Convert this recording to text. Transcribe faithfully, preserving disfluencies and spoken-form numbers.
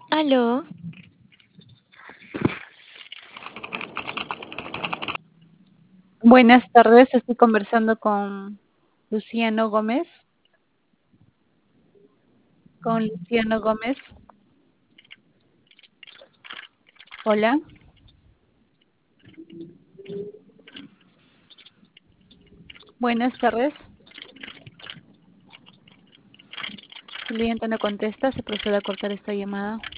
Aló, Buenas tardes, estoy conversando con Luciano Gómez. Con Luciano Gómez. Hola, buenas tardes. Si el cliente no contesta, se procede a cortar esta llamada.